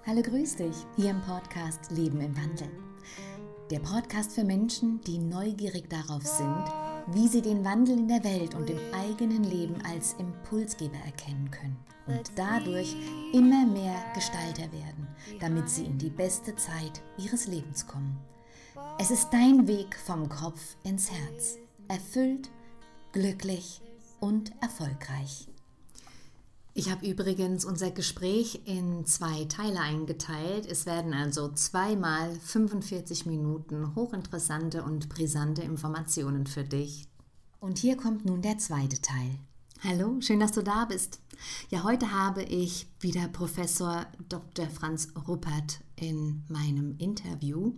Hallo, grüß dich, hier im Podcast Leben im Wandel. Der Podcast für Menschen, die neugierig darauf sind, wie sie den Wandel in der Welt und im eigenen Leben als Impulsgeber erkennen können und dadurch immer mehr Gestalter werden, damit sie in die beste Zeit ihres Lebens kommen. Es ist dein Weg vom Kopf ins Herz, erfüllt, glücklich und erfolgreich. Ich habe übrigens unser Gespräch in 2 Teile eingeteilt. Es werden also 2-mal 45 Minuten hochinteressante und brisante Informationen für dich. Und hier kommt nun der 2. Teil. Hallo, schön, dass du da bist. Ja, heute habe ich wieder Professor Dr. Franz Ruppert in meinem Interview.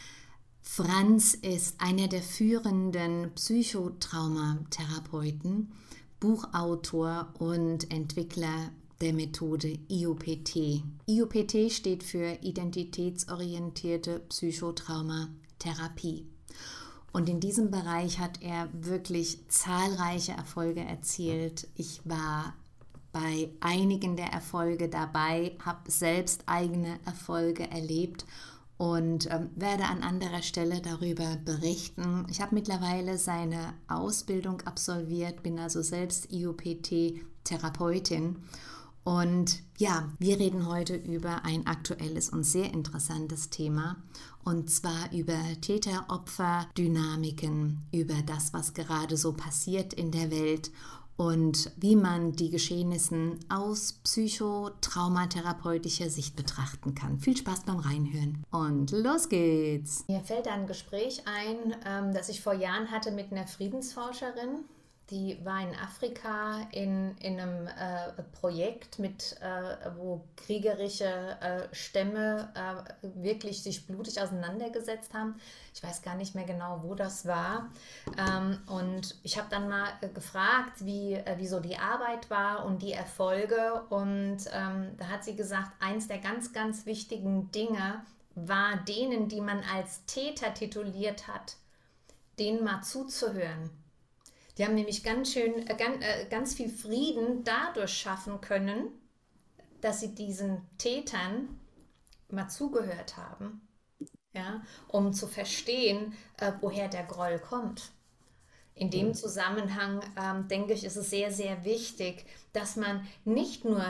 Franz ist einer der führenden Psychotraumatherapeuten, Buchautor und Entwickler der Methode IOPT. IOPT steht für Identitätsorientierte Psychotraumatherapie. Und in diesem Bereich hat er wirklich zahlreiche Erfolge erzielt. Ich war bei einigen der Erfolge dabei, habe selbst eigene Erfolge erlebt und werde an anderer Stelle darüber berichten. Ich habe mittlerweile seine Ausbildung absolviert, bin also selbst IOPT-Therapeutin. Und ja, wir reden heute über ein aktuelles und sehr interessantes Thema, und zwar über Täter-Opfer-Dynamiken, über das, was gerade so passiert in der Welt und wie man die Geschehnisse aus psychotraumatherapeutischer Sicht betrachten kann. Viel Spaß beim Reinhören und los geht's! Mir fällt ein Gespräch ein, das ich vor Jahren hatte mit einer Friedensforscherin. Die war in Afrika in einem Projekt, wo kriegerische Stämme wirklich sich blutig auseinandergesetzt haben. Ich weiß gar nicht mehr genau, wo das war. Und ich habe dann mal gefragt, wie so die Arbeit war und die Erfolge. Und da hat sie gesagt, eins der ganz, ganz wichtigen Dinge war denen, die man als Täter tituliert hat, denen mal zuzuhören. Die haben nämlich ganz viel Frieden dadurch schaffen können, dass sie diesen Tätern mal zugehört haben, ja, um zu verstehen, woher der Groll kommt. In dem Zusammenhang, denke ich, ist es sehr, sehr wichtig, dass man nicht nur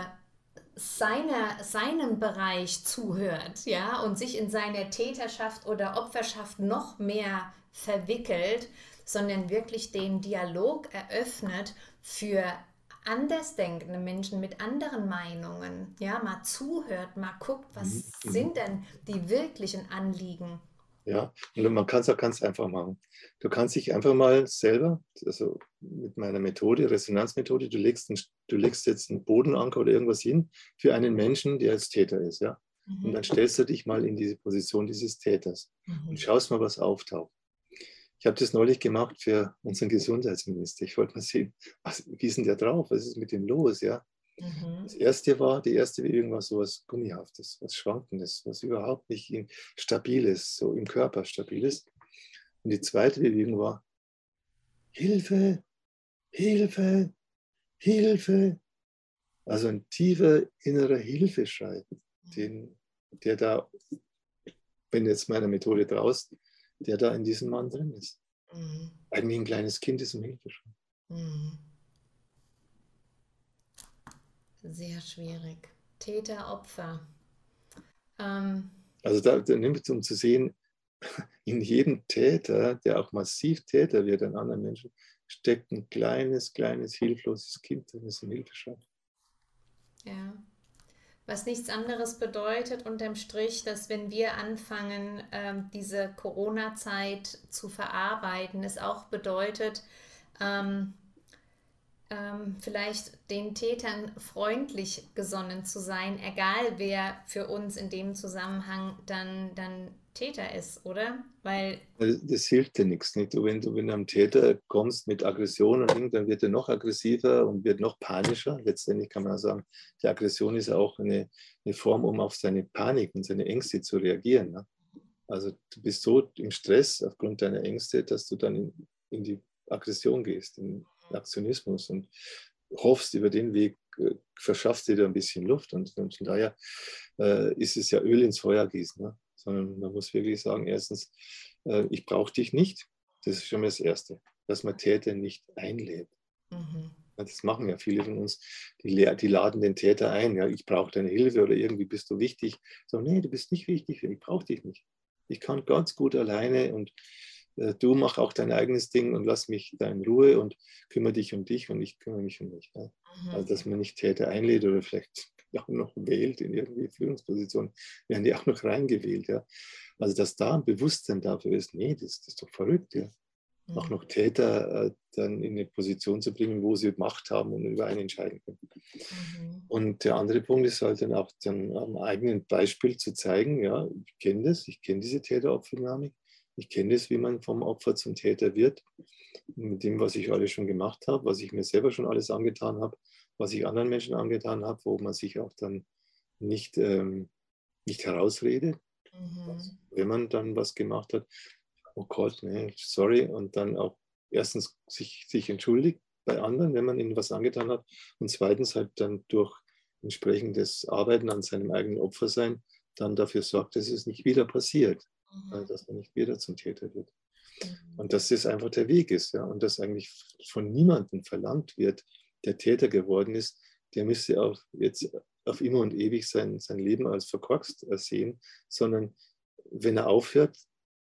seinem Bereich zuhört, ja, und sich in seine Täterschaft oder Opferschaft noch mehr verwickelt, sondern wirklich den Dialog eröffnet für andersdenkende Menschen mit anderen Meinungen, ja, mal zuhört, mal guckt, was sind denn die wirklichen Anliegen. Ja, und man kann es auch ganz einfach machen. Du kannst dich einfach mal selber, also mit meiner Methode, Resonanzmethode, du legst jetzt einen Bodenanker oder irgendwas hin für einen Menschen, der als Täter ist, ja. Und dann stellst du dich mal in diese Position dieses Täters und schaust mal, was auftaucht. Ich habe das neulich gemacht für unseren Gesundheitsminister. Ich wollte mal sehen, wie ist denn der drauf? Was ist mit dem los, ja? Die erste Bewegung war so was Gummihaftes, was Schwankendes, was überhaupt nicht stabil ist, so im Körper stabil ist. Und die zweite Bewegung war Hilfe, Hilfe, Hilfe. Also ein tiefer innerer Hilfeschrei, der da, wenn jetzt meiner Methode traust, der da in diesem Mann drin ist. Eigentlich ein kleines Kind ist im Hilfeschrei. Sehr schwierig. Täter, Opfer. Also da nimmt es, um zu sehen, in jedem Täter, der auch massiv Täter wird an anderen Menschen, steckt ein kleines, hilfloses Kind, das ist ein Hilfeschrei. Ja. Was nichts anderes bedeutet unterm Strich, dass wenn wir anfangen, diese Corona-Zeit zu verarbeiten, es auch bedeutet, vielleicht den Tätern freundlich gesonnen zu sein, egal wer für uns in dem Zusammenhang dann Täter ist, oder? Weil das hilft dir nichts. Nicht? Wenn du einem Täter kommst mit Aggression und dann wird er noch aggressiver und wird noch panischer. Letztendlich kann man auch sagen, die Aggression ist auch eine Form, um auf seine Panik und seine Ängste zu reagieren. Ne? Also du bist so im Stress aufgrund deiner Ängste, dass du dann in die Aggression gehst, in den Aktionismus und hoffst, über den Weg verschaffst dir da ein bisschen Luft. Und von daher ist es ja Öl ins Feuer gießen. Ne? Sondern man muss wirklich sagen, erstens, ich brauche dich nicht. Das ist schon mal das Erste, dass man Täter nicht einlädt. Mhm. Das machen ja viele von uns, die laden den Täter ein. Ja, ich brauche deine Hilfe oder irgendwie bist du wichtig. So, nee, du bist nicht wichtig, ich brauche dich nicht. Ich kann ganz gut alleine und du mach auch dein eigenes Ding und lass mich da in Ruhe und kümmere dich um dich und ich kümmere mich um mich. Ja. Also, dass man nicht Täter einlädt oder vielleicht auch noch wählt in irgendwie Führungspositionen, werden die auch noch reingewählt. Ja. Also, dass da ein Bewusstsein dafür ist, nee, das ist doch verrückt. Ja. Auch noch Täter dann in eine Position zu bringen, wo sie Macht haben und über einen entscheiden können. Und der andere Punkt ist halt dann auch dann am eigenen Beispiel zu zeigen, ja, ich kenne das, ich kenne diese Täter-Opfer-Dynamik, ich kenne das, wie man vom Opfer zum Täter wird, mit dem, was ich alles schon gemacht habe, was ich mir selber schon alles angetan habe, was ich anderen Menschen angetan habe, wo man sich auch dann nicht herausredet, wenn man dann was gemacht hat. Oh Gott, nee, sorry. Und dann auch erstens sich entschuldigt bei anderen, wenn man ihnen was angetan hat. Und zweitens halt dann durch entsprechendes Arbeiten an seinem eigenen Opfersein dann dafür sorgt, dass es nicht wieder passiert. Dass man nicht wieder zum Täter wird. Und dass das einfach der Weg ist. Ja? Und dass eigentlich von niemandem verlangt wird, der Täter geworden ist, der müsste auch jetzt auf immer und ewig sein Leben als verkorkst sehen, sondern wenn er aufhört,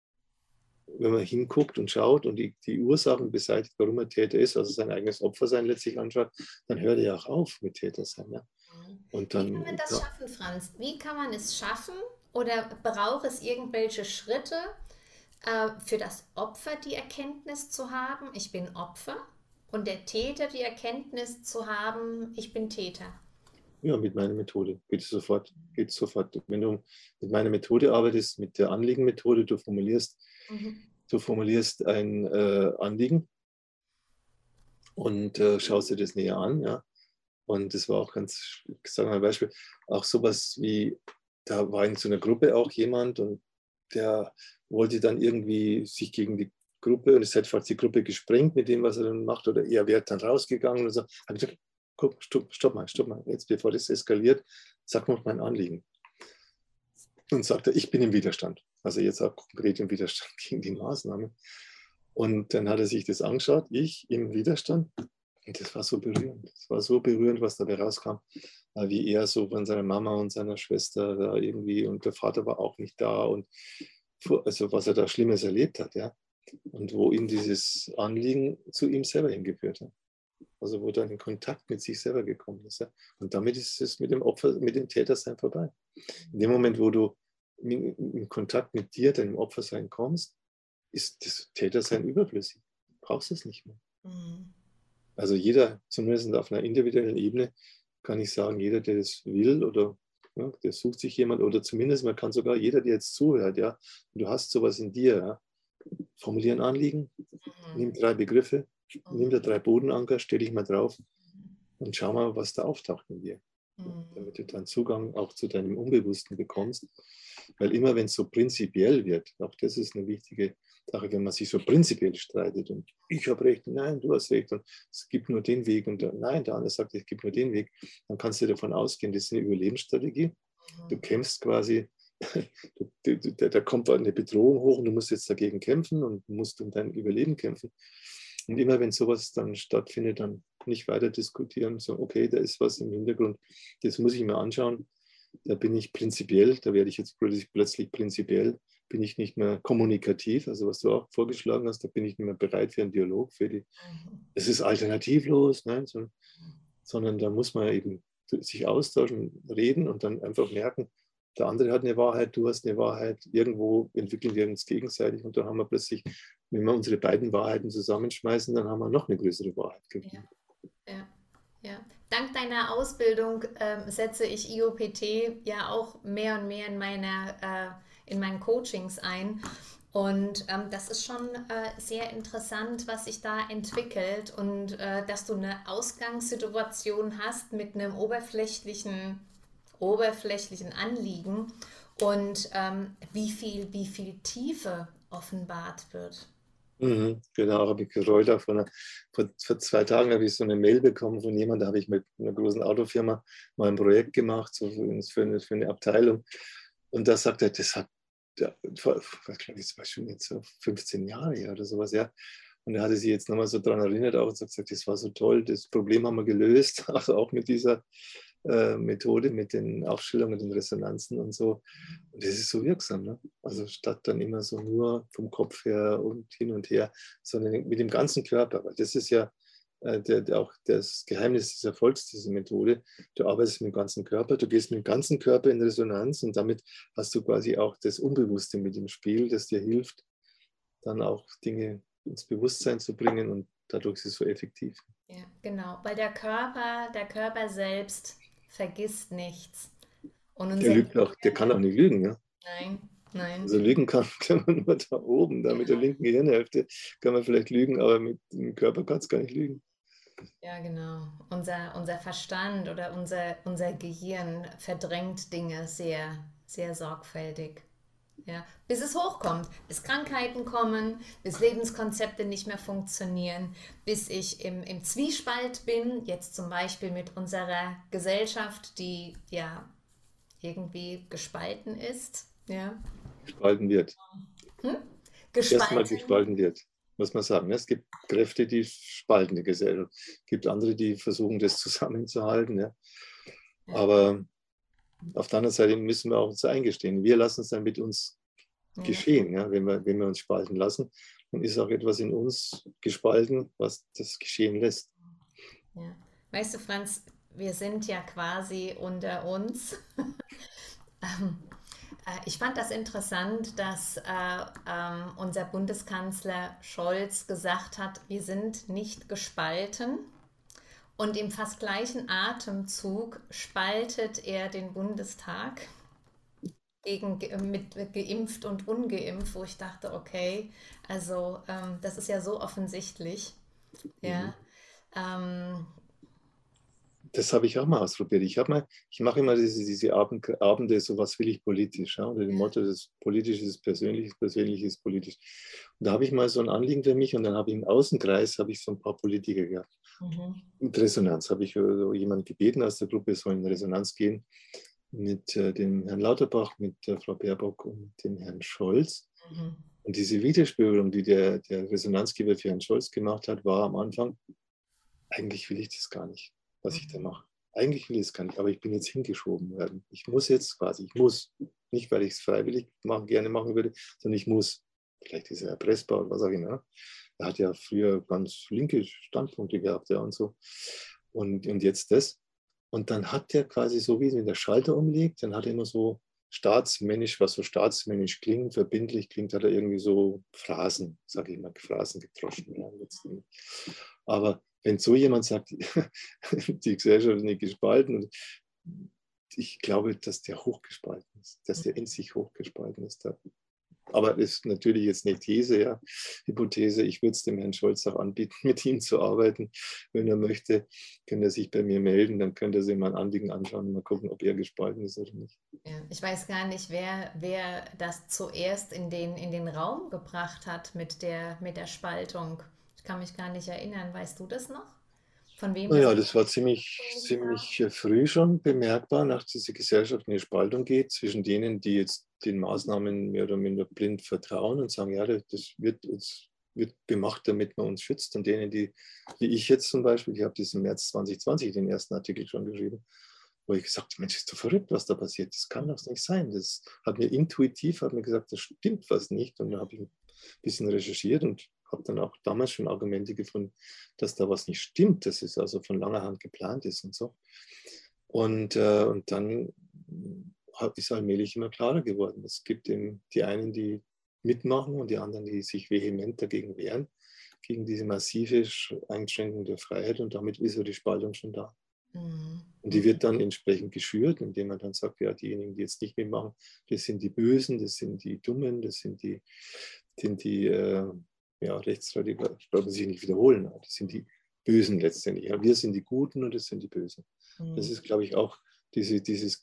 wenn man hinguckt und schaut und die Ursachen beseitigt, warum er Täter ist, also sein eigenes Opfersein letztlich anschaut, dann hört er ja auch auf mit Tätersein. Ja? Und dann, wie kann man das schaffen, Franz? Wie kann man es schaffen oder braucht es irgendwelche Schritte für das Opfer die Erkenntnis zu haben, ich bin Opfer, und der Täter die Erkenntnis zu haben, ich bin Täter? Ja, mit meiner Methode geht es sofort. Wenn du mit meiner Methode arbeitest, mit der Anliegenmethode, du formulierst ein Anliegen und schaust dir das näher an. Ja? Und das war auch ganz, ich sage mal ein Beispiel, auch sowas wie, da war in so einer Gruppe auch jemand und der wollte dann irgendwie sich gegen die Gruppe, und es hat fast die Gruppe gesprengt mit dem, was er dann macht, oder er wäre dann rausgegangen und so. Habe ich gesagt, guck, stopp mal, jetzt bevor das eskaliert, sag noch mein Anliegen. Und sagt er, ich bin im Widerstand. Also jetzt auch konkret im Widerstand gegen die Maßnahme. Und dann hat er sich das angeschaut, ich im Widerstand. Und das war so berührend. Es war so berührend, was dabei rauskam, wie er so von seiner Mama und seiner Schwester da irgendwie, und der Vater war auch nicht da, und also was er da Schlimmes erlebt hat, ja. Und wo ihn dieses Anliegen zu ihm selber hingeführt hat. Also wo dann in Kontakt mit sich selber gekommen ist. Ja. Und damit ist es mit dem Opfer, mit dem Tätersein vorbei. In dem Moment, wo du in Kontakt mit dir, deinem Opfersein kommst, ist das Tätersein überflüssig. Du brauchst es nicht mehr. Also jeder, zumindest auf einer individuellen Ebene, kann ich sagen, jeder, der das will oder ja, der sucht sich jemand, oder zumindest man kann sogar jeder, der jetzt zuhört, ja, und du hast sowas in dir, ja, formulier ein Anliegen, nimm 3 Begriffe, nimm da 3 Bodenanker, stell dich mal drauf und schau mal, was da auftaucht in dir. Damit du dann Zugang auch zu deinem Unbewussten bekommst. Weil immer, wenn es so prinzipiell wird, auch das ist eine wichtige Sache, wenn man sich so prinzipiell streitet und ich habe recht, nein, du hast recht und es gibt nur den Weg und nein, der andere sagt, es gibt nur den Weg, dann kannst du davon ausgehen, das ist eine Überlebensstrategie. Du kämpfst quasi, da kommt eine Bedrohung hoch und du musst jetzt dagegen kämpfen und musst um dein Überleben kämpfen. Und immer wenn sowas dann stattfindet, dann nicht weiter diskutieren, so okay, da ist was im Hintergrund, das muss ich mir anschauen, da bin ich prinzipiell, da werde ich jetzt plötzlich prinzipiell, bin ich nicht mehr kommunikativ, also was du auch vorgeschlagen hast, da bin ich nicht mehr bereit für einen Dialog, es ist alternativlos, ne, sondern da muss man eben sich austauschen, reden und dann einfach merken, der andere hat eine Wahrheit, du hast eine Wahrheit, irgendwo entwickeln wir uns gegenseitig und dann haben wir plötzlich, wenn wir unsere beiden Wahrheiten zusammenschmeißen, dann haben wir noch eine größere Wahrheit gewonnen. Ja. Ja. Dank deiner Ausbildung setze ich IOPT ja auch mehr und mehr in meinen Coachings ein. Und das ist schon sehr interessant, was sich da entwickelt und dass du eine Ausgangssituation hast mit einem oberflächlichen Anliegen und wie viel Tiefe offenbart wird. Genau, habe ich gereut. Auch vor 2 Tagen habe ich so eine Mail bekommen von jemandem, da habe ich mit einer großen Autofirma mal ein Projekt gemacht, so für eine Abteilung. Und da sagt er, das hat, ja, das war schon jetzt so 15 Jahre her oder sowas, ja. Und er hatte sich jetzt nochmal so daran erinnert auch und gesagt, das war so toll, das Problem haben wir gelöst, also auch mit dieser Methode, mit den Aufstellungen, den Resonanzen und so. Und das ist so wirksam, ne? Also statt dann immer so nur vom Kopf her und hin und her, sondern mit dem ganzen Körper. Weil das ist ja auch das Geheimnis des Erfolgs dieser Methode. Du arbeitest mit dem ganzen Körper, du gehst mit dem ganzen Körper in Resonanz und damit hast du quasi auch das Unbewusste mit im Spiel, das dir hilft, dann auch Dinge ins Bewusstsein zu bringen und dadurch ist es so effektiv. Ja, genau, weil der Körper selbst vergisst nichts. Und Der unser lügt auch, der kann auch nicht lügen, ja. Nein, nein. Also lügen kann man nur da oben, da mit der Ja, linken Gehirnhälfte kann man vielleicht lügen, aber mit dem Körper kann es gar nicht lügen. ja, genau. Unser Verstand oder unser Gehirn verdrängt Dinge sehr, sehr sorgfältig. Ja, bis es hochkommt, bis Krankheiten kommen, bis Lebenskonzepte nicht mehr funktionieren, bis ich im Zwiespalt bin, jetzt zum Beispiel mit unserer Gesellschaft, die ja irgendwie gespalten ist. Ja. Gespalten wird. Hm? Erstmal Gespalten. gespalten wird, muss man sagen. Es gibt Kräfte, die spalten die Gesellschaft. Es gibt andere, die versuchen, das zusammenzuhalten. Ja. Ja, Aber auf der anderen Seite müssen wir auch uns eingestehen. Wir lassen es dann mit uns ja, geschehen. Ja. Wenn wir uns spalten lassen, dann ist auch etwas in uns gespalten, was das geschehen lässt. ja. Weißt du, Franz, wir sind ja quasi unter uns. Ähm, Ich fand das interessant, dass unser Bundeskanzler Scholz gesagt hat, wir sind nicht gespalten. Und im fast gleichen Atemzug spaltet er den Bundestag mit geimpft und ungeimpft, wo ich dachte, okay, also das ist ja so offensichtlich. Mhm. Ja, ähm, Das habe ich auch mal ausprobiert. Ich mache immer diese Abende, so was will ich politisch, ja, unter dem ja, Motto, das Politische ist persönlich, das Persönliche ist politisch. Und da habe ich mal so ein Anliegen für mich und dann habe ich im Außenkreis habe ich so ein paar Politiker gehabt. mhm, Mit Resonanz habe ich so jemanden gebeten aus der Gruppe, soll in Resonanz gehen mit dem Herrn Lauterbach, mit der Frau Baerbock und dem Herrn Scholz. mhm, Und diese Widerspiegelung, die der Resonanzgeber für Herrn Scholz gemacht hat, war am Anfang, eigentlich will ich das gar nicht, was ich da mhm, mache. Eigentlich will ich es gar nicht, aber ich bin jetzt hingeschoben werden. Ich muss jetzt quasi, ich muss. Nicht, weil ich es freiwillig gerne machen würde, sondern ich muss. Vielleicht ist er erpressbar oder was auch immer. Er hat ja früher ganz linke Standpunkte gehabt, ja, und so. Und jetzt das. Und dann hat er quasi so, wie wenn der Schalter umlegt, dann hat er immer so staatsmännisch, was so staatsmännisch klingt, verbindlich klingt, hat er irgendwie so Phrasen, sage ich mal, Phrasen gedroschen. Ja, aber wenn so jemand sagt, die Gesellschaft ist nicht gespalten, und ich glaube, dass der hochgespalten ist, dass der in sich hochgespalten ist. Aber das ist natürlich jetzt eine These, ja, Hypothese. Ich würde es dem Herrn Scholz auch anbieten, mit ihm zu arbeiten. Wenn er möchte, kann er sich bei mir melden, dann könnte er sich mal ein Anliegen anschauen und mal gucken, ob er gespalten ist oder nicht. ja. Ich weiß gar nicht, wer das zuerst in den Raum gebracht hat mit der Spaltung. Ich kann mich gar nicht erinnern. Weißt du das noch? Von wem das Naja, das war ursprünglich kam? ziemlich früh schon bemerkbar, nach dieser Gesellschaft eine Spaltung geht zwischen denen, die jetzt den Maßnahmen mehr oder minder blind vertrauen und sagen, ja, das wird gemacht, damit man uns schützt. Und denen, die, wie ich jetzt zum Beispiel, ich habe diesen März 2020 den ersten Artikel schon geschrieben, wo ich gesagt habe, Mensch, ist doch verrückt, was da passiert. Das kann doch nicht sein. Das hat mir intuitiv hat mir gesagt, das stimmt was nicht. Und da habe ich ein bisschen recherchiert und habe dann auch damals schon Argumente gefunden, dass da was nicht stimmt, dass es also von langer Hand geplant ist und so. Und dann ist allmählich immer klarer geworden. Es gibt eben die einen, die mitmachen und die anderen, die sich vehement dagegen wehren, gegen diese massive Einschränkung der Freiheit und damit ist ja die Spaltung schon da. Mhm. Und die Mhm. wird dann entsprechend geschürt, indem man dann sagt, ja, diejenigen, die jetzt nicht mitmachen, das sind die Bösen, das sind die Dummen, das sind die ja, Rechtsradikalen, ich glaube, sich nicht wiederholen, aber das sind die Bösen letztendlich. Ja, wir sind die Guten und das sind die Bösen. Das Mhm. ist, glaube ich, auch dieses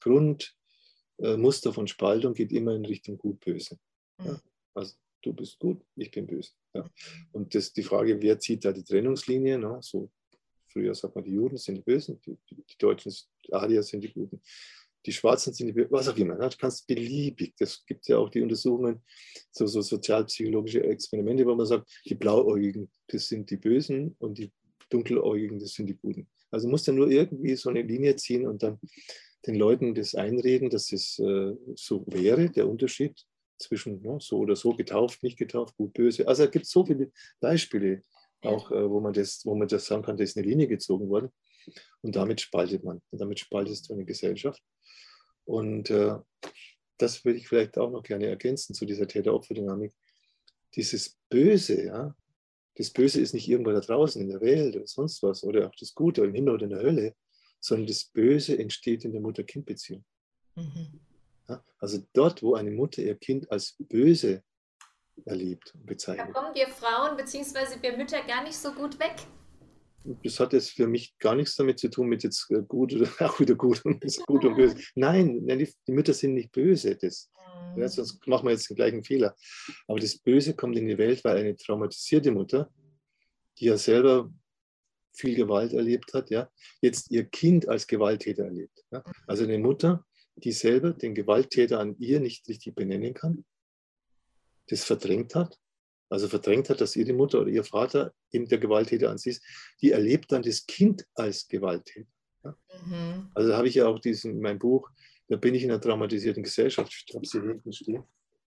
Grundmuster von Spaltung geht immer in Richtung Gut-Böse. Mhm. Ja? Also du bist gut, ich bin böse. Ja. Und die Frage, wer zieht da die Trennungslinie? Ne? So, früher sagt man, die Juden sind die Bösen, die Deutschen, die Arier sind die Guten, die Schwarzen sind die Bösen, was auch immer. Ne? Du kannst beliebig, das gibt ja auch die Untersuchungen, so sozialpsychologische Experimente, wo man sagt, die Blauäugigen, das sind die Bösen und die Dunkeläugigen, das sind die Guten. Also musst du nur irgendwie so eine Linie ziehen und dann den Leuten das einreden, dass es so wäre, der Unterschied zwischen so oder so, getauft, nicht getauft, gut, böse. Also es gibt so viele Beispiele, auch wo man das sagen kann, da ist eine Linie gezogen worden. Und damit spaltet man. Und damit spaltest du eine Gesellschaft. Und das würde ich vielleicht auch noch gerne ergänzen zu dieser Täter-Opfer-Dynamik. Dieses Böse, ja, das Böse ist nicht irgendwo da draußen in der Welt oder sonst was oder auch das Gute im Himmel oder in der Hölle, sondern das Böse entsteht in der Mutter-Kind-Beziehung. Mhm. Ja, also dort, wo eine Mutter ihr Kind als böse erlebt und Da bezeichnet. kommen wir Frauen bzw. wir Mütter gar nicht so gut weg. Das hat jetzt für mich gar nichts damit zu tun mit jetzt gut oder auch wieder gut und böse. Nein, die Mütter sind nicht böse. Ja, sonst machen wir jetzt den gleichen Fehler. Aber das Böse kommt in die Welt, weil eine traumatisierte Mutter, die ja selber viel Gewalt erlebt hat, ja, jetzt ihr Kind als Gewalttäter erlebt. Ja. Also eine Mutter, die selber den Gewalttäter an ihr nicht richtig benennen kann, das verdrängt hat, also verdrängt hat, dass ihre Mutter oder ihr Vater eben der Gewalttäter an sie ist, die erlebt dann das Kind als Gewalttäter. Ja. Mhm. Also da habe ich ja auch in meinem Buch, da bin ich in einer traumatisierten Gesellschaft, ich habe sie hinten stehen,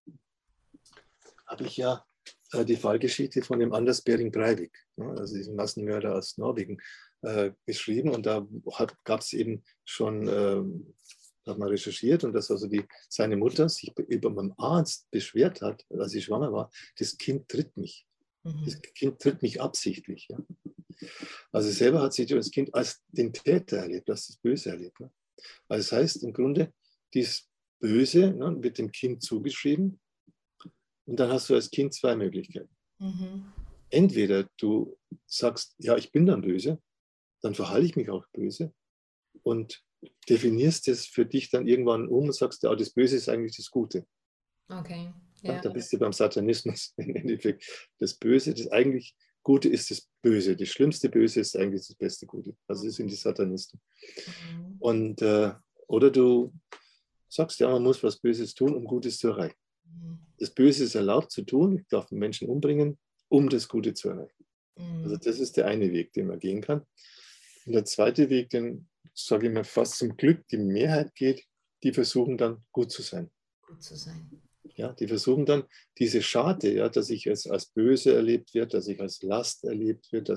habe ich ja die Fallgeschichte von dem Anders Behring Breivik, also diesem Massenmörder aus Norwegen, geschrieben. Und da gab es eben schon, hat man recherchiert, und dass also seine Mutter sich über beim Arzt beschwert hat, als sie schwanger war, das Kind tritt mich. Das Kind tritt mich absichtlich. Ja. Also selber hat sie das Kind als den Täter erlebt, als das Böse erlebt. Ne. Also das heißt im Grunde, dieses Böse wird dem Kind zugeschrieben. Und dann hast du als Kind zwei Möglichkeiten. Mhm. Entweder du sagst, ja, ich bin dann böse, dann verhalte ich mich auch böse und definierst es für dich dann irgendwann um und sagst, ja, das Böse ist eigentlich das Gute. Okay. Ja, Ja. da bist du beim Satanismus im Endeffekt. Das Böse, das eigentlich Gute ist das Böse. Das schlimmste Böse ist eigentlich das beste Gute. Also das sind die Satanisten. Mhm. Und, oder du sagst, ja, man muss was Böses tun, um Gutes zu erreichen. Das Böse ist erlaubt zu tun, ich darf den Menschen umbringen, um das Gute zu erreichen. Also das ist der eine Weg, den man gehen kann. Und der zweite Weg, den sage ich mal fast zum Glück die Mehrheit geht, die versuchen dann gut zu sein. Gut zu sein. Ja, die versuchen dann diese Scharte, ja, dass ich als böse erlebt werde, dass ich als Last erlebt werde,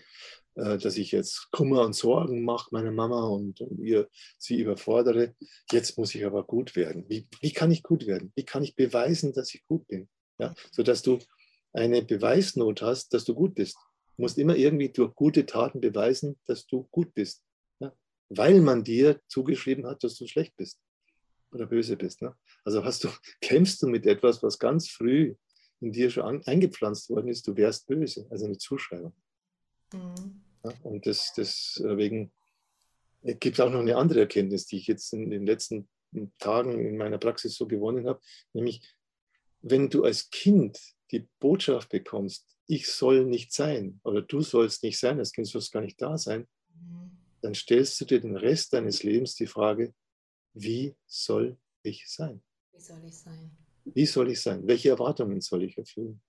dass ich jetzt Kummer und Sorgen mache meiner Mama und sie überfordere. Jetzt muss ich aber gut werden. Wie kann ich gut werden? Wie kann ich beweisen, dass ich gut bin? Ja, sodass du eine Beweisnot hast, dass du gut bist. Du musst immer irgendwie durch gute Taten beweisen, dass du gut bist. Ja? Weil man dir zugeschrieben hat, dass du schlecht bist oder böse bist. Ne? Also kämpfst du mit etwas, was ganz früh in dir schon eingepflanzt worden ist, du wärst böse, also eine Zuschreibung. Mhm. Ja? Und deswegen gibt es auch noch eine andere Erkenntnis, die ich jetzt in den letzten Tagen in meiner Praxis so gewonnen habe, nämlich wenn du als Kind die Botschaft bekommst, ich soll nicht sein oder du sollst nicht sein, als Kind sollst gar nicht da sein, dann stellst du dir den Rest deines Lebens die Frage, wie soll ich sein? Wie soll ich sein? Wie soll ich sein? Welche Erwartungen soll ich erfüllen?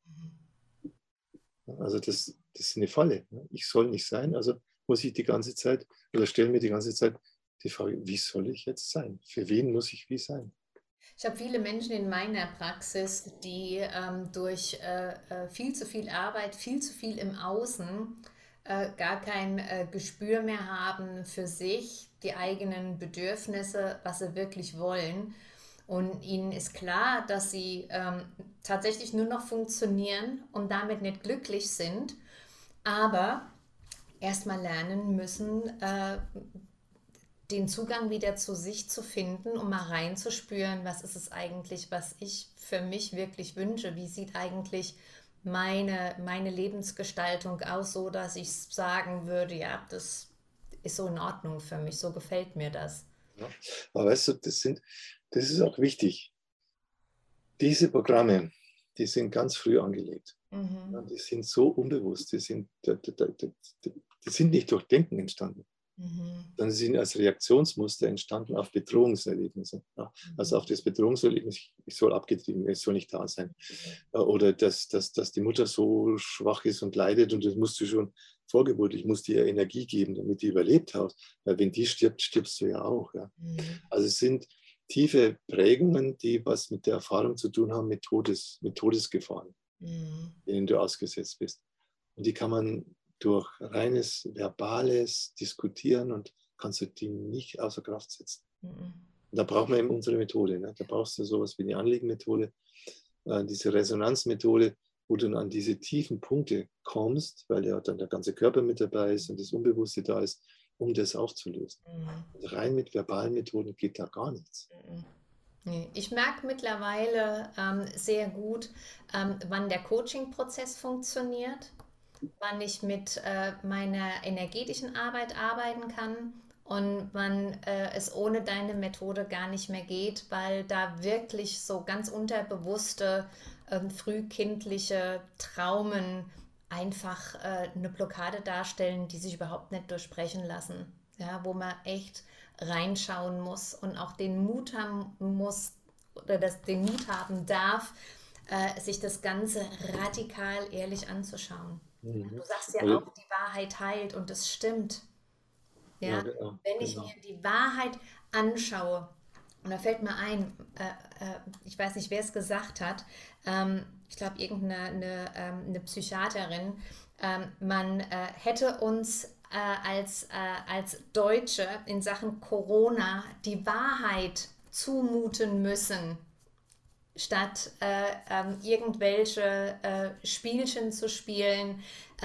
Also das ist eine Falle. Ich soll nicht sein, also muss ich die ganze Zeit oder stelle mir die ganze Zeit die Frage, wie soll ich jetzt sein? Für wen muss ich wie sein? Ich habe viele Menschen in meiner Praxis, die durch viel zu viel Arbeit, viel zu viel im Außen gar kein Gespür mehr haben für sich, die eigenen Bedürfnisse, was sie wirklich wollen. Und ihnen ist klar, dass sie tatsächlich nur noch funktionieren und damit nicht glücklich sind, aber erstmal lernen müssen, den Zugang wieder zu sich zu finden, um mal reinzuspüren, was ist es eigentlich, was ich für mich wirklich wünsche, wie sieht eigentlich meine Lebensgestaltung aus, so dass ich sagen würde, ja, das ist so in Ordnung für mich, so gefällt mir das. Ja. Aber weißt du, das ist auch wichtig. Diese Programme, die sind ganz früh angelegt. Ja, die sind so unbewusst, die sind nicht durch Denken entstanden, sondern sie sind als Reaktionsmuster entstanden auf Bedrohungserlebnisse. Ja, also auf das Bedrohungserlebnis, ich soll abgetrieben werden, ich soll nicht da sein. Oder dass die Mutter so schwach ist und leidet und das musst du schon vorgeburtlich, musst du ihr Energie geben, damit die überlebt hat. Weil wenn die stirbt, stirbst du ja auch. Ja. Also es sind tiefe Prägungen, die was mit der Erfahrung zu tun haben, mit Todesgefahren, denen du ausgesetzt bist. Und die kann man durch reines verbales Diskutieren und kannst du die nicht außer Kraft setzen. Und da braucht man eben unsere Methode. Ne? Da brauchst du sowas wie eine Anliegenmethode, diese Resonanzmethode, wo du dann an diese tiefen Punkte kommst, weil ja dann der ganze Körper mit dabei ist und das Unbewusste da ist, um das aufzulösen. Und rein mit verbalen Methoden geht da gar nichts. Ich merke mittlerweile sehr gut, wann der Coaching-Prozess funktioniert, wann ich mit meiner energetischen Arbeit arbeiten kann und wann es ohne deine Methode gar nicht mehr geht, weil da wirklich so ganz unterbewusste, frühkindliche Traumen einfach eine Blockade darstellen, die sich überhaupt nicht durchbrechen lassen. Ja, wo man echt reinschauen muss und auch den Mut haben muss oder den Mut haben darf, sich das Ganze radikal ehrlich anzuschauen. Du sagst ja auch, die Wahrheit heilt und das stimmt. Ja? Ja, genau, Wenn ich mir die Wahrheit anschaue, und da fällt mir ein, ich weiß nicht, wer es gesagt hat, ich glaube eine Psychiaterin, man hätte uns als Deutsche in Sachen Corona die Wahrheit zumuten müssen, statt irgendwelche Spielchen zu spielen,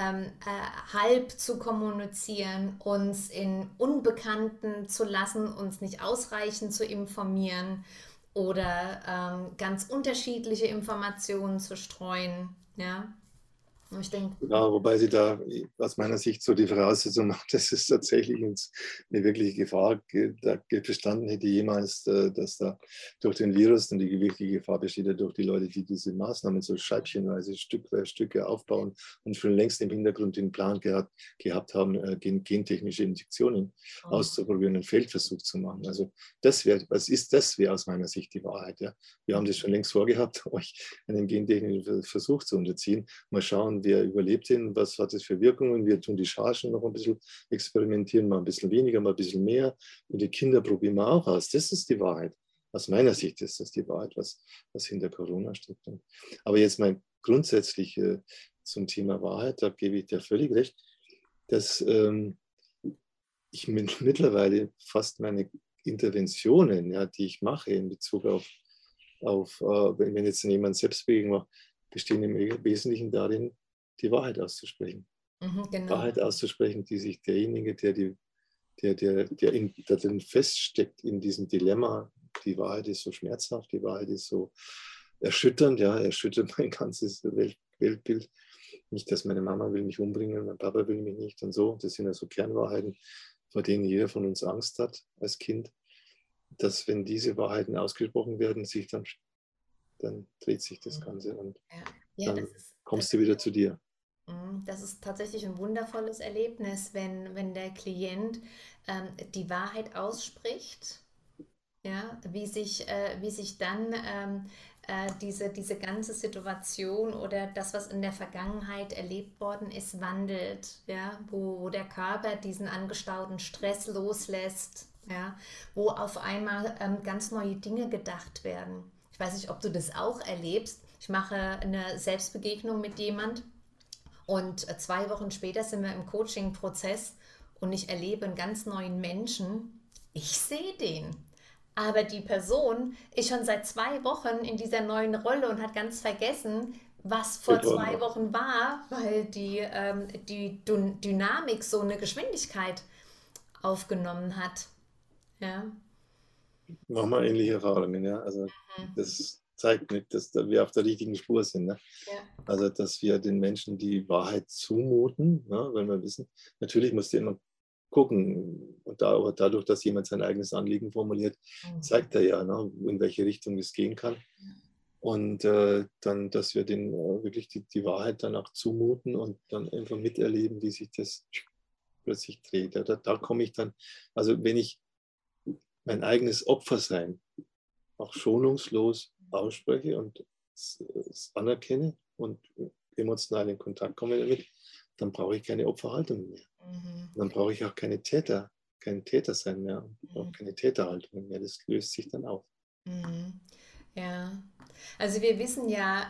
halb zu kommunizieren, uns in Unbekannten zu lassen, uns nicht ausreichend zu informieren oder ganz unterschiedliche Informationen zu streuen. Ja? Und ich denke, ja, wobei sie da aus meiner Sicht so die Voraussetzung macht, dass es tatsächlich eine wirkliche Gefahr bestanden hätte jemals, dass da durch den Virus, und die wirkliche Gefahr besteht ja durch die Leute, die diese Maßnahmen so scheibchenweise Stück für Stücke aufbauen und schon längst im Hintergrund den Plan gehabt haben, gentechnische Injektionen auszuprobieren, einen Feldversuch zu machen. Also das wäre aus meiner Sicht die Wahrheit. Ja. Wir haben das schon längst vorgehabt, euch einen gentechnischen Versuch zu unterziehen. Mal schauen, wer überlebt ihn, was hat das für Wirkungen. Wir tun die Chargen noch ein bisschen experimentieren, mal ein bisschen weniger, mal ein bisschen mehr. Und die Kinder probieren wir auch aus. Das ist die Wahrheit. Aus meiner Sicht ist das die Wahrheit, was hinter Corona steckt. Aber jetzt mal grundsätzlich zum Thema Wahrheit, da gebe ich dir völlig recht, dass ich mittlerweile fast meine Interventionen, ja, die ich mache in Bezug auf wenn jetzt jemand Selbstbegegnung macht, bestehen im Wesentlichen darin, die Wahrheit auszusprechen. genau. Wahrheit auszusprechen, die sich derjenige, der drin feststeckt in diesem Dilemma, die Wahrheit ist so schmerzhaft, die Wahrheit ist so erschütternd, ja, erschüttert mein ganzes Weltbild. Nicht, dass meine Mama will mich umbringen, mein Papa will mich nicht und so. Das sind ja so Kernwahrheiten, vor denen jeder von uns Angst hat als Kind, dass wenn diese Wahrheiten ausgesprochen werden, dann dreht sich das Ganze und dann kommst du wieder zu dir. Das ist tatsächlich ein wundervolles Erlebnis, wenn der Klient die Wahrheit ausspricht, ja, wie sich dann diese ganze Situation oder das, was in der Vergangenheit erlebt worden ist, wandelt, ja, wo der Körper diesen angestauten Stress loslässt, ja, wo auf einmal ganz neue Dinge gedacht werden. Ich weiß nicht, ob du das auch erlebst. Ich mache eine Selbstbegegnung mit jemand und 2 Wochen später sind wir im Coaching-Prozess und ich erlebe einen ganz neuen Menschen. Ich sehe den. Aber die Person ist schon seit 2 Wochen in dieser neuen Rolle und hat ganz vergessen, was vor 2 Wochen war, weil die Dynamik so eine Geschwindigkeit aufgenommen hat. Ja. Machen wir ähnliche Erfahrungen, ja. Also das zeigt nicht, dass wir auf der richtigen Spur sind. Ne? Ja. Also dass wir den Menschen die Wahrheit zumuten, ne? Wenn wir wissen, natürlich musst du immer gucken. Und dadurch, dass jemand sein eigenes Anliegen formuliert, zeigt er ja, ne, in welche Richtung es gehen kann. Und dann, dass wir denen wirklich die Wahrheit dann auch zumuten und dann einfach miterleben, wie sich das plötzlich dreht. Da komme ich dann, also wenn ich mein eigenes Opfersein auch schonungslos ausspreche und es anerkenne und emotional in Kontakt komme damit, dann brauche ich keine Opferhaltung mehr. Dann brauche ich auch kein Täter sein mehr und auch keine Täterhaltung mehr. Das löst sich dann auf. Ja, also wir wissen ja,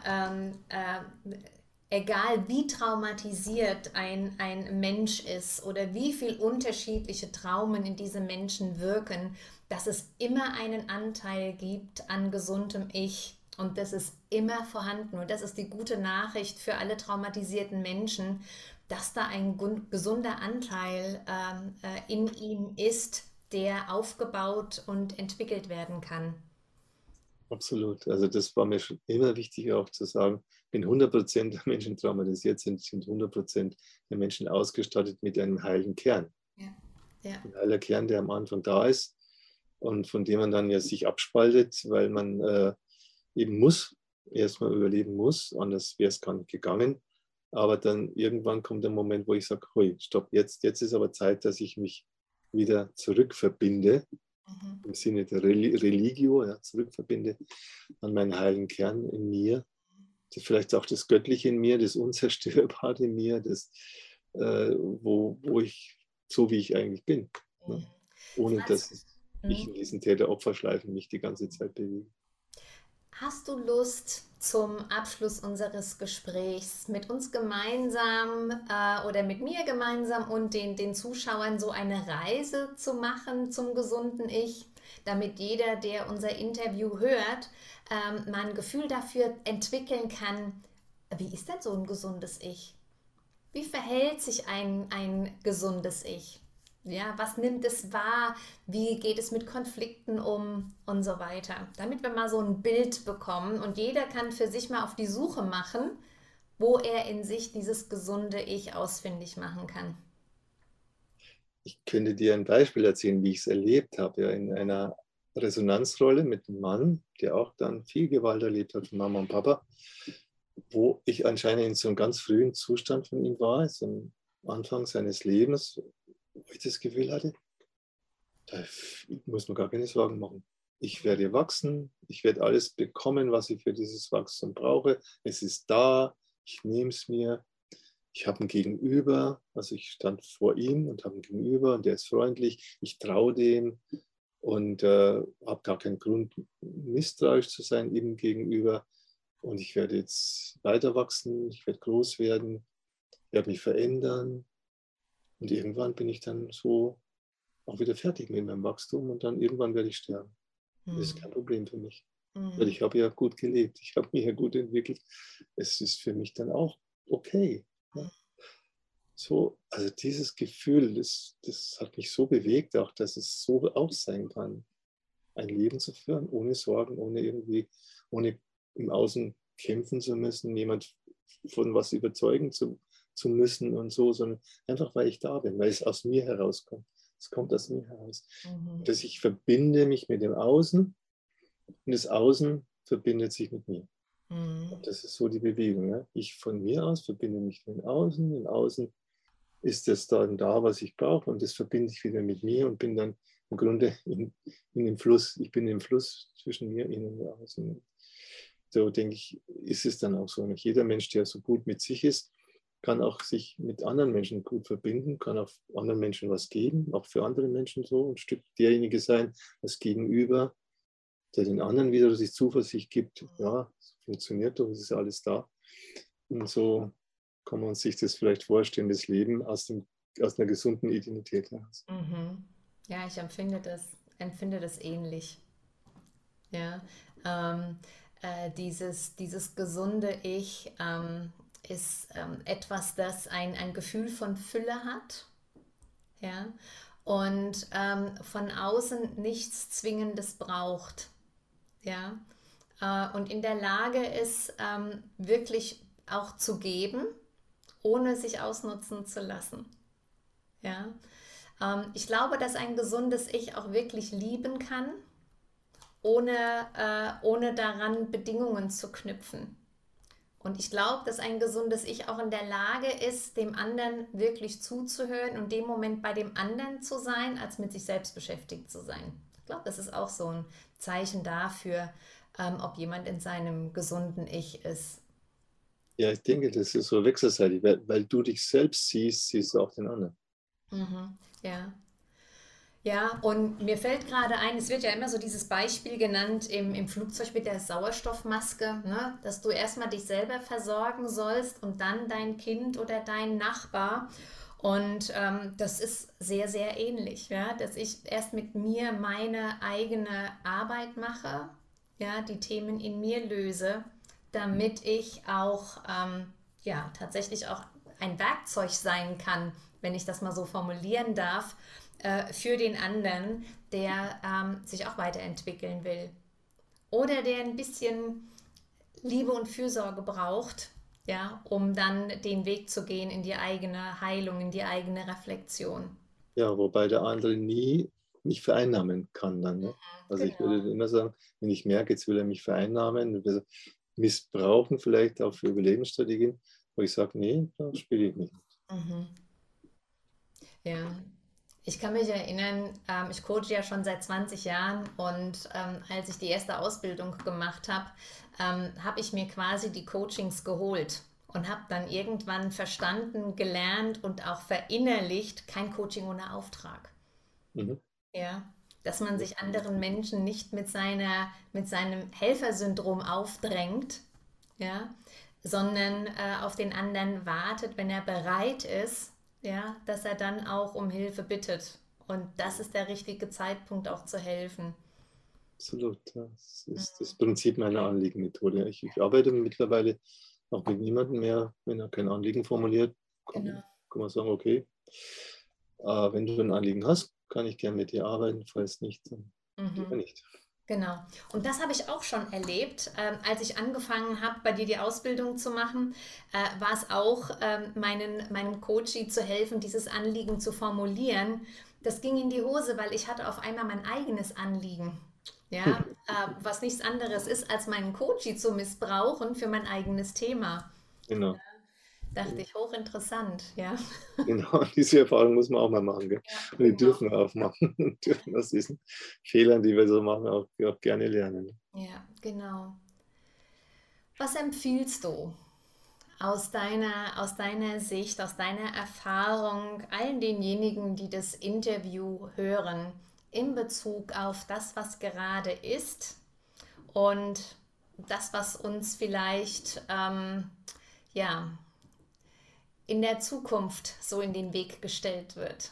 egal wie traumatisiert ein Mensch ist oder wie viel unterschiedliche Traumen in diesem Menschen wirken, dass es immer einen Anteil gibt an gesundem Ich. Und das ist immer vorhanden. Und das ist die gute Nachricht für alle traumatisierten Menschen, dass da ein gesunder Anteil in ihm ist, der aufgebaut und entwickelt werden kann. Absolut. Also das war mir schon immer wichtig auch zu sagen, wenn 100% der Menschen traumatisiert sind, sind 100% der Menschen ausgestattet mit einem heilen Kern. Ja, ja. Ein heiler Kern, der am Anfang da ist und von dem man dann ja sich abspaltet, weil man eben erstmal überleben muss, anders wäre es gar nicht gegangen. Aber dann irgendwann kommt der Moment, wo ich sage, hui, stopp, jetzt ist aber Zeit, dass ich mich wieder zurückverbinde, im Sinne der Religio, ja, zurückverbinde an meinen heilen Kern in mir, vielleicht auch das Göttliche in mir, das Unzerstörbare in mir, wo ich, so wie ich eigentlich bin, ne? Ohne dass ich in diesen Täter-Opfer-Schleifen mich die ganze Zeit bewege. Hast du Lust, zum Abschluss unseres Gesprächs mit uns gemeinsam oder mit mir gemeinsam und den Zuschauern so eine Reise zu machen zum gesunden Ich, damit jeder, der unser Interview hört, mal ein Gefühl dafür entwickeln kann, wie ist denn so ein gesundes Ich? Wie verhält sich ein gesundes Ich? Ja, was nimmt es wahr? Wie geht es mit Konflikten um und so weiter? Damit wir mal so ein Bild bekommen und jeder kann für sich mal auf die Suche machen, wo er in sich dieses gesunde Ich ausfindig machen kann. Ich könnte dir ein Beispiel erzählen, wie ich es erlebt habe, ja, in einer Resonanzrolle mit einem Mann, der auch dann viel Gewalt erlebt hat von Mama und Papa, wo ich anscheinend in so einem ganz frühen Zustand von ihm war, so am Anfang seines Lebens, wo ich das Gefühl hatte, da muss man gar keine Sorgen machen. Ich werde wachsen, ich werde alles bekommen, was ich für dieses Wachstum brauche. Es ist da, ich nehme es mir. Ich habe ein Gegenüber, also ich stand vor ihm und habe ein Gegenüber und der ist freundlich. Ich traue dem und habe gar keinen Grund, misstrauisch zu sein ihm gegenüber. Und ich werde jetzt weiter wachsen, ich werde groß werden, werde mich verändern. Und irgendwann bin ich dann so auch wieder fertig mit meinem Wachstum und dann irgendwann werde ich sterben. Das ist kein Problem für mich, weil ich habe ja gut gelebt, ich habe mich ja gut entwickelt. Es ist für mich dann auch okay. Ja. So, also dieses Gefühl, das hat mich so bewegt, auch dass es so auch sein kann, ein Leben zu führen, ohne Sorgen, ohne im Außen kämpfen zu müssen, jemand von was überzeugen zu müssen und so, sondern einfach, weil ich da bin, weil es aus mir herauskommt. Es kommt aus mir heraus. Dass ich verbinde mich mit dem Außen und das Außen verbindet sich mit mir. Und das ist so die Bewegung. Ja? Ich von mir aus verbinde mich mit dem Außen, im Außen ist das dann da, was ich brauche und das verbinde ich wieder mit mir und bin dann im Grunde in dem Fluss. Ich bin im Fluss zwischen mir, innen und außen. So denke ich, ist es dann auch so. Nicht jeder Mensch, der so gut mit sich ist, kann auch sich mit anderen Menschen gut verbinden, kann auch anderen Menschen was geben, auch für andere Menschen so ein Stück derjenige sein, das Gegenüber, der den anderen wieder sich Zuversicht gibt. Ja, es funktioniert doch, es ist alles da. Und so kann man sich das vielleicht vorstellen, das Leben aus einer gesunden Identität heraus. Ja, ich empfinde das ähnlich. Ja, dieses gesunde Ich ist etwas, das ein Gefühl von Fülle hat, ja, und von außen nichts Zwingendes braucht, ja, und in der Lage ist, wirklich auch zu geben, ohne sich ausnutzen zu lassen, ja. Ich glaube, dass ein gesundes Ich auch wirklich lieben kann ohne daran Bedingungen zu knüpfen. Und ich glaube, dass ein gesundes Ich auch in der Lage ist, dem anderen wirklich zuzuhören und dem Moment bei dem anderen zu sein, als mit sich selbst beschäftigt zu sein. Ich glaube, das ist auch so ein Zeichen dafür, ob jemand in seinem gesunden Ich ist. Ja, ich denke, das ist so wechselseitig, weil du dich selbst siehst, siehst du auch den anderen. Mhm. Ja. Ja, und mir fällt gerade ein, es wird ja immer so dieses Beispiel genannt im Flugzeug mit der Sauerstoffmaske, ne? Dass du erstmal dich selber versorgen sollst und dann dein Kind oder dein Nachbar. Und das ist sehr, sehr ähnlich, ja? Dass ich erst mit mir meine eigene Arbeit mache, ja, die Themen in mir löse, damit ich auch ja, tatsächlich auch ein Werkzeug sein kann, wenn ich das mal so formulieren darf, für den anderen, der sich auch weiterentwickeln will. Oder der ein bisschen Liebe und Fürsorge braucht, ja, um dann den Weg zu gehen in die eigene Heilung, in die eigene Reflexion. Ja, wobei der andere nie mich vereinnahmen kann dann. Ne? Also ich Genau. würde immer sagen, wenn ich merke, jetzt will er mich vereinnahmen, missbrauchen vielleicht auch für Überlebensstrategien, wo ich sage, nee, da spiele ich nicht. Mhm. Ja, ich kann mich erinnern, ich coache ja schon seit 20 Jahren und als ich die erste Ausbildung gemacht habe, habe ich mir quasi die Coachings geholt und habe dann irgendwann verstanden, gelernt und auch verinnerlicht, kein Coaching ohne Auftrag. Mhm. Ja, dass man sich anderen Menschen nicht mit seinem Helfersyndrom aufdrängt, ja, sondern auf den anderen wartet, wenn er bereit ist, ja, dass er dann auch um Hilfe bittet. Und das ist der richtige Zeitpunkt, auch zu helfen. Absolut. Ja. Das ist das Prinzip meiner Anliegenmethode. Ich arbeite mittlerweile auch mit niemandem mehr, wenn er kein Anliegen formuliert, Genau. kann man sagen, okay, wenn du ein Anliegen hast, kann ich gerne mit dir arbeiten, falls nicht, dann lieber Mhm. nicht. Genau. Und das habe ich auch schon erlebt. Als ich angefangen habe, bei dir die Ausbildung zu machen, war es auch meinem Coachie zu helfen, dieses Anliegen zu formulieren. Das ging in die Hose, weil ich hatte auf einmal mein eigenes Anliegen. Ja, was nichts anderes ist, als meinen Coachie zu missbrauchen für mein eigenes Thema. Genau. Dachte ich, hochinteressant, ja. Genau, diese Erfahrung muss man auch mal machen. Gell? Ja, Und die genau. dürfen wir auch machen und dürfen aus diesen Fehlern, die wir so machen, auch gerne lernen. Ja, genau. Was empfiehlst du aus deiner Sicht, aus deiner Erfahrung, allen denjenigen, die das Interview hören, in Bezug auf das, was gerade ist und das, was uns vielleicht ja, in der Zukunft so in den Weg gestellt wird?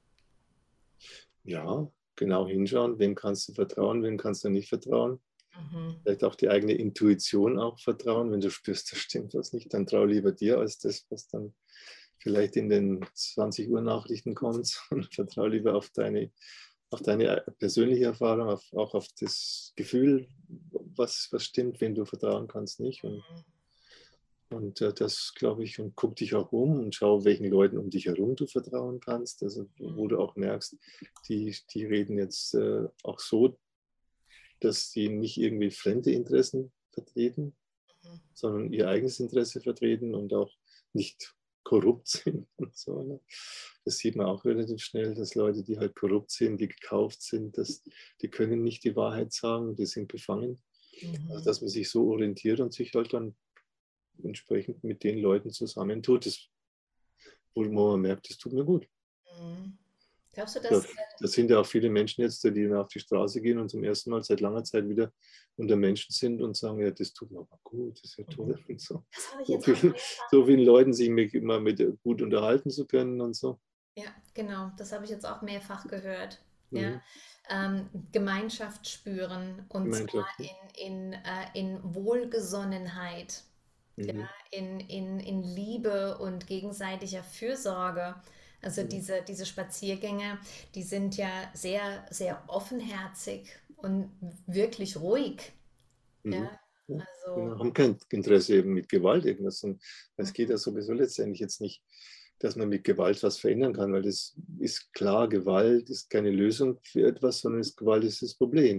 Ja, genau hinschauen, wem kannst du vertrauen, wem kannst du nicht vertrauen. Mhm. Vielleicht auch die eigene Intuition auch vertrauen. Wenn du spürst, da stimmt was nicht, dann trau lieber dir als das, was dann vielleicht in den 20 Uhr Nachrichten kommt. Und vertrau lieber auf deine persönliche Erfahrung, auch auf das Gefühl, was stimmt, wen du vertrauen kannst, nicht. Und das glaube ich, und guck dich auch um und schau, welchen Leuten um dich herum du vertrauen kannst. Also, wo du auch merkst, die reden jetzt auch so, dass sie nicht irgendwie fremde Interessen vertreten, sondern ihr eigenes Interesse vertreten und auch nicht korrupt sind und so. Ne? Das sieht man auch relativ schnell, dass Leute, die halt korrupt sind, die gekauft sind, die können nicht die Wahrheit sagen, die sind befangen. Also Mhm. dass man sich so orientiert und sich halt dann entsprechend mit den Leuten zusammentut, wo man merkt, das tut mir gut. Mhm. Glaubst du, Da, dass da sind ja auch viele Menschen jetzt, die dann auf die Straße gehen und zum ersten Mal seit langer Zeit wieder unter Menschen sind und sagen, ja, das tut mir aber gut, das ist ja toll. Und so. das habe ich So, jetzt auch viel, mehrfach. so vielen Leuten sich immer mit gut unterhalten zu können und so. Ja, genau, das habe ich jetzt auch mehrfach gehört. Ja, Mhm. Gemeinschaft spüren und zwar Gemeinschaft. Ne? in Wohlgesonnenheit, ja, Mhm. in Liebe und gegenseitiger Fürsorge. Also Mhm. diese Spaziergänge, die sind ja sehr, sehr offenherzig und wirklich ruhig. Ja, Mhm. Ja, also. genau. Haben kein Interesse eben mit Gewalt irgendwas. Und es geht ja sowieso letztendlich jetzt nicht, dass man mit Gewalt was verändern kann, weil das ist klar, Gewalt ist keine Lösung für etwas, sondern Gewalt ist das Problem. Ja?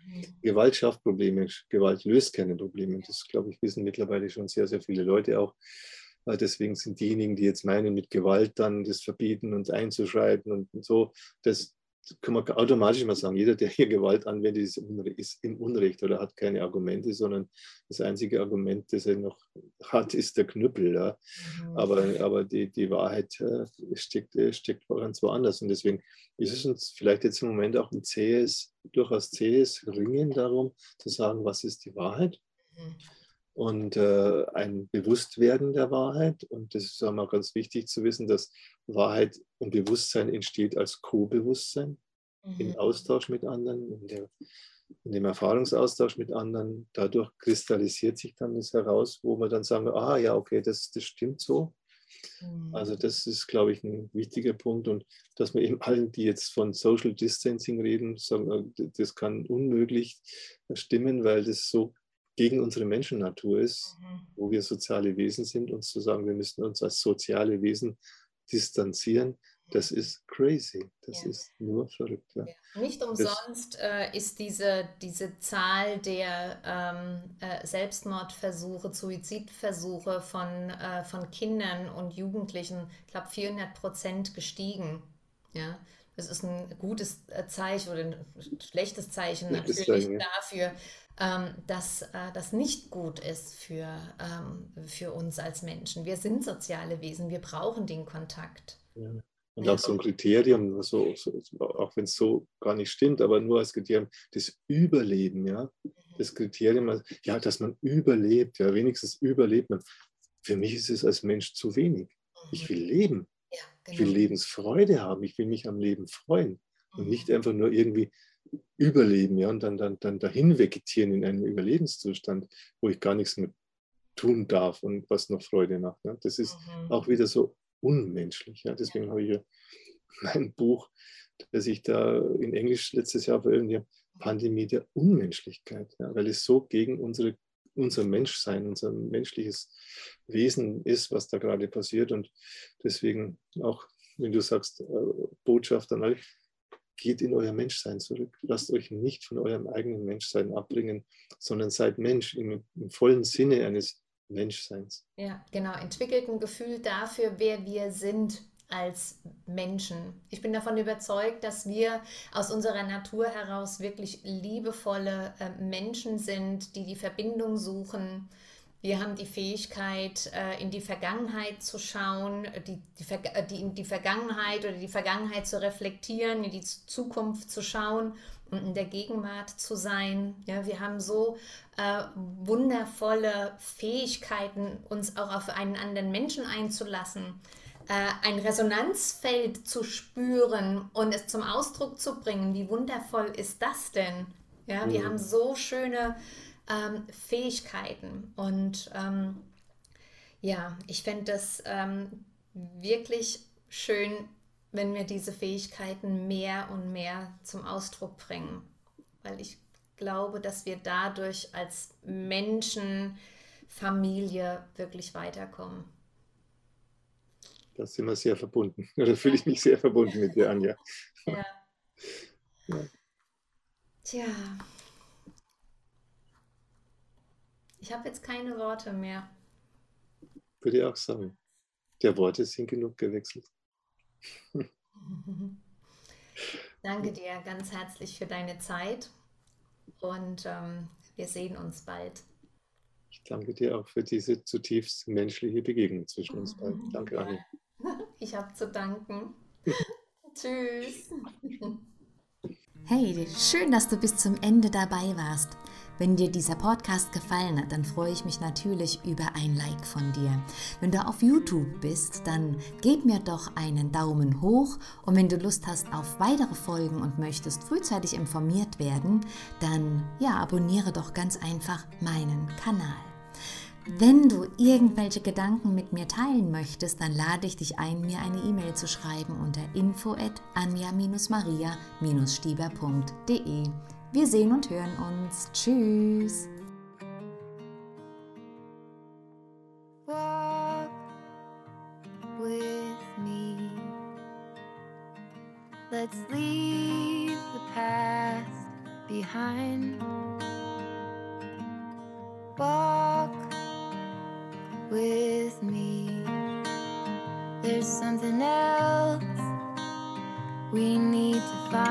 Gewalt schafft Probleme, Gewalt löst keine Probleme. Das, glaube ich, wissen mittlerweile schon sehr, sehr viele Leute auch. Deswegen sind diejenigen, die jetzt meinen, mit Gewalt dann das verbieten und einzuschreiten und so, das kann man automatisch mal sagen, jeder, der hier Gewalt anwendet, ist im Unrecht oder hat keine Argumente, sondern das einzige Argument, das er noch hat, ist der Knüppel. Ja. Aber die Wahrheit steckt ganz woanders. Und deswegen ist es uns vielleicht jetzt im Moment auch durchaus zähes Ringen darum, zu sagen, was ist die Wahrheit? Und ein Bewusstwerden der Wahrheit. Und das ist auch mal ganz wichtig zu wissen, dass Wahrheit und Bewusstsein entsteht als Co-Bewusstsein, im Austausch mit anderen, in dem Erfahrungsaustausch mit anderen. Dadurch kristallisiert sich dann das heraus, wo wir dann sagen, ja, okay, das stimmt so. Also das ist, glaube ich, ein wichtiger Punkt. Und dass wir eben allen, die jetzt von Social Distancing reden, sagen, das kann unmöglich stimmen, weil das so gegen unsere Menschennatur ist, wo wir soziale Wesen sind, uns zu sagen, wir müssen uns als soziale Wesen distanzieren, das ist crazy. Das ist nur verrückt. Ja. Nicht umsonst ist diese Zahl der Selbstmordversuche, Suizidversuche von Kindern und Jugendlichen, ich glaube, 400% gestiegen. Ja? Das ist ein gutes Zeichen oder ein schlechtes Zeichen natürlich dafür, dass das nicht gut ist für uns als Menschen. Wir sind soziale Wesen, wir brauchen den Kontakt. Ja. Und auch so ein Kriterium, auch wenn es so gar nicht stimmt, aber nur als Kriterium, das Überleben, ja, das Kriterium, ja, dass man überlebt, ja, wenigstens überlebt man. Für mich ist es als Mensch zu wenig. Ich will leben. Ja, genau. Ich will Lebensfreude haben. Ich will mich am Leben freuen und nicht einfach nur irgendwie überleben, ja, und dann dahin vegetieren in einem Überlebenszustand, wo ich gar nichts mehr tun darf und was noch Freude macht. Ja. Das ist auch wieder so unmenschlich. Ja. Deswegen habe ich ja mein Buch, das ich da in Englisch letztes Jahr veröffentlicht habe, Pandemie der Unmenschlichkeit, ja, weil es so gegen unser Menschsein, unser menschliches Wesen ist, was da gerade passiert. Und deswegen auch, wenn du sagst, Botschaft an alle, geht in euer Menschsein zurück. Lasst euch nicht von eurem eigenen Menschsein abbringen, sondern seid Mensch im vollen Sinne eines Menschseins. Ja, genau. Entwickelt ein Gefühl dafür, wer wir sind als Menschen. Ich bin davon überzeugt, dass wir aus unserer Natur heraus wirklich liebevolle Menschen sind, die die Verbindung suchen. Wir haben die Fähigkeit, in die Vergangenheit zu schauen, in die Vergangenheit oder die Vergangenheit zu reflektieren, in die Zukunft zu schauen und in der Gegenwart zu sein. Ja, wir haben so wundervolle Fähigkeiten, uns auch auf einen anderen Menschen einzulassen, ein Resonanzfeld zu spüren und es zum Ausdruck zu bringen. Wie wundervoll ist das denn? Ja, wir haben so schöne Fähigkeiten und ja, ich fände das wirklich schön, wenn wir diese Fähigkeiten mehr und mehr zum Ausdruck bringen, weil ich glaube, dass wir dadurch als Menschen, Familie wirklich weiterkommen. Da sind wir sehr verbunden. Oder fühle ich mich sehr verbunden mit dir, Anja. Ja. Ja. Tja. Ich habe jetzt keine Worte mehr. Würde ich auch sagen. Der Worte sind genug gewechselt. Danke dir ganz herzlich für deine Zeit und wir sehen uns bald. Ich danke dir auch für diese zutiefst menschliche Begegnung zwischen uns beiden. Danke, Anja. Ich habe zu danken. Tschüss. Hey, schön, dass du bis zum Ende dabei warst. Wenn dir dieser Podcast gefallen hat, dann freue ich mich natürlich über ein Like von dir. Wenn du auf YouTube bist, dann gib mir doch einen Daumen hoch und wenn du Lust hast auf weitere Folgen und möchtest frühzeitig informiert werden, dann abonniere doch ganz einfach meinen Kanal. Wenn du irgendwelche Gedanken mit mir teilen möchtest, dann lade ich dich ein, mir eine E-Mail zu schreiben unter info@anja-maria-stieber.de. Wir sehen und hören uns. Tschüss. Walk with me. Let's leave the past behind. Walk with me. There's something else we need to find.